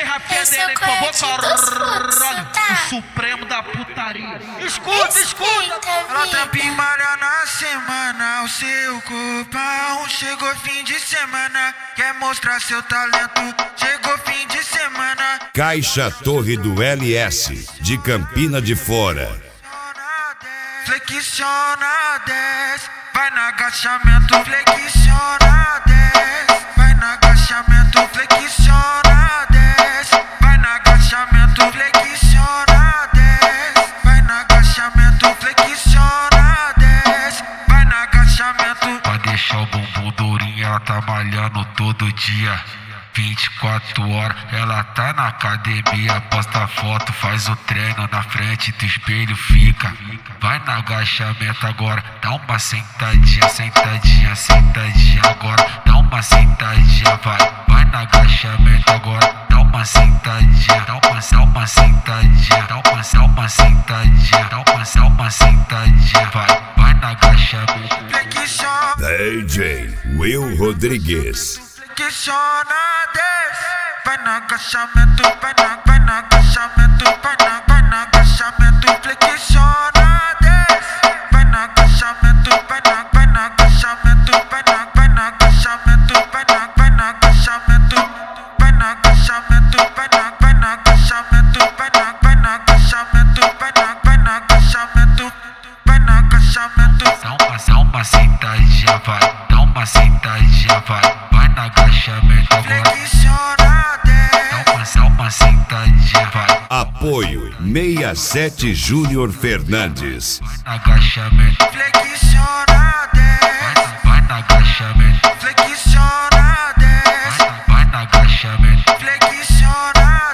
DJ Rafinha dele, por favor, o supremo da putaria. Escuta, escuta. Ela trampa e malha na semana. O seu corpão chegou fim de semana. Quer mostrar seu talento, chegou fim de semana. Caixa Torre do LS, de Campina de Fora. Flexiona, desce. Vai no agachamento, flexiona, desce. Vai no agachamento, flexiona, desce. Vai no agachamento, flexiona, desce. Vai no agachamento, flexiona, desce. Vai no agachamento. Pra deixar o bumbum durinho, ela tá malhando todo dia. 24 horas, ela tá na academia. Posta foto, faz o treino na frente do espelho, fica. Vai no agachamento agora, dá uma sentadinha, sentadinha, sentadinha agora. Dá uma sentadinha, vai no agachamento agora. Dá uma sentadinha, dá uma sentadinha, dá uma sentadinha, dá uma sentadinha, vai no agachamento. Flexiona, DJ Will Rodrigues. flexiona, desce. Vai no agachamento, vai no agachamento, vai no agachamento, flexiona, desce. Vai no agachamento, vai no agachamento, vai no agachamento, vai no agachamento, vai no agachamento, vai no agachamento, vai no agachamento, vai no agachamento, vai no agachamento. Dá uma sentadinha, dá uma sentadinha, vai no agachamento agora. Flexiona, desce. Dá uma sentadinha, Apoio 67 Júnior Fernandes. vai no agachamento, Flexiona, desce. vai no agachamento, Flexiona, desce. vai no agachamento. Flexiona,